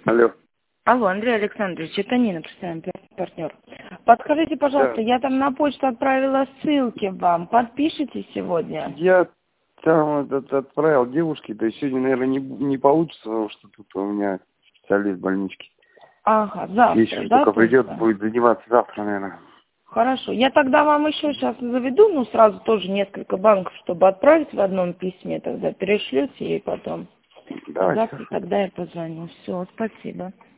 Алло. Алло, Андрей Александрович, это Нина, постоянный партнер. Подскажите, пожалуйста, Да. я там на почту отправила ссылки вам. Подпишите сегодня? Я там отправил девушке, то есть сегодня, наверное, не получится, потому что тут у меня специалист больнички. Ага, завтра, Если да? только придет, Только? будет заниматься завтра, наверное. Хорошо. Я тогда вам еще сейчас заведу, ну, сразу тоже несколько банков, чтобы отправить в одном письме, тогда перешлете и потом. Давайте, Завтра хорошо. тогда я позвоню. Все, спасибо.